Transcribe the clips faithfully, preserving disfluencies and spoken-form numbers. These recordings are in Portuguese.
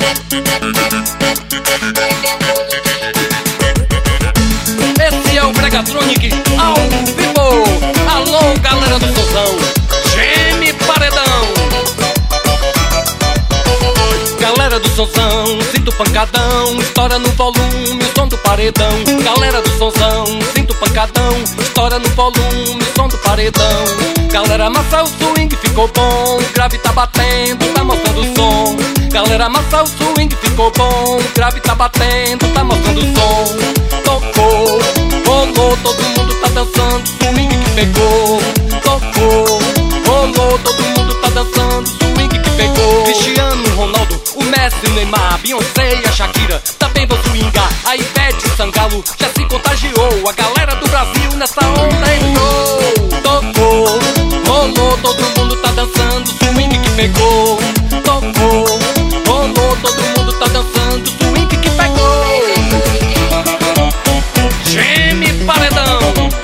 Esse é o Bregatronic ao vivo. Alô, galera do Sozão, geme paredão. Galera do Sozão, sinto pancadão, estoura no volume o som do paredão. Galera do Sozão, sinto pancadão, estoura no volume o som do paredão. Galera, massa, o swing ficou bom, o grave tá batendo, tá mostrando o som. Galera, massa, o swing ficou bom, o grave tá batendo, tá mostrando o som. Tocou, rolou, todo mundo tá dançando, swing que pegou. Tocou, rolou, todo mundo tá dançando, swing que pegou. Cristiano Ronaldo, o Messi, o Neymar, Beyoncé e a Shakira também vão swingar. A Ivete Sangalo já se contagiou, a galera do Brasil nessa onda entrou. Tocou, rolou, todo mundo tá dançando, swing que pegou. Tocou, rolou, todo mundo tá dançando, swing que pegou. Geme paredão.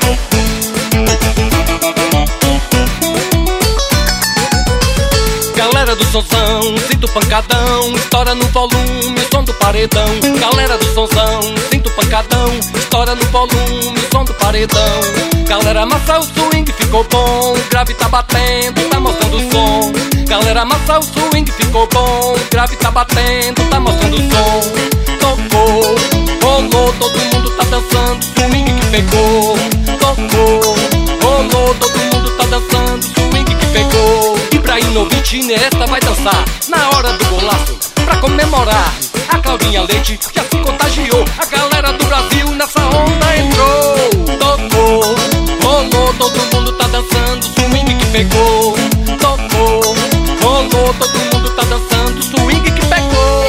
Galera do Sozão, sinto pancadão, estoura no volume o som do paredão. Galera do Sozão, sinto pancadão, estoura no volume o som do paredão. Galera, massa, o swing ficou bom, o grave tá batendo, tá mostrando o som. Galera, massa, o swing ficou bom, o grave tá batendo, tá mostrando o som. Tocou, rolou, todo mundo tá dançando, swing que pegou. Tocou, rolou, todo mundo tá dançando, swing que pegou. Ibrahimovic nesta vai dançar na hora do golaço pra comemorar. A Claudinha Leite já se contagiou, a galera do Brasil nessa onda entrou. Tocou, rolou, todo mundo tá dançando, swing que pegou. Tocou, rolou, todo mundo tá dançando, swing que pegou.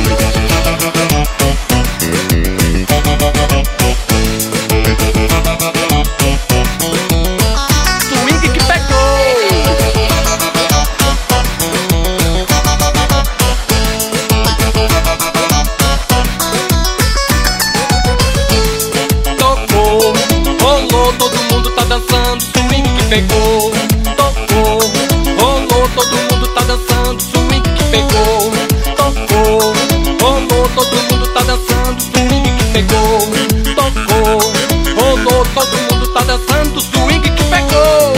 Swing que pegou. Tocou, rolou, todo mundo tá dançando, swing que pegou. Tocou, rolou, todo mundo tá dançando, swing que pegou. Tocou, rolou, todo mundo tá dançando, swing que pegou. Tocou, rolou, todo mundo tá dançando, swing que pegou.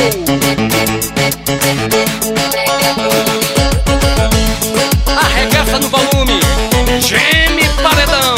Arregaça no volume, geme paredão.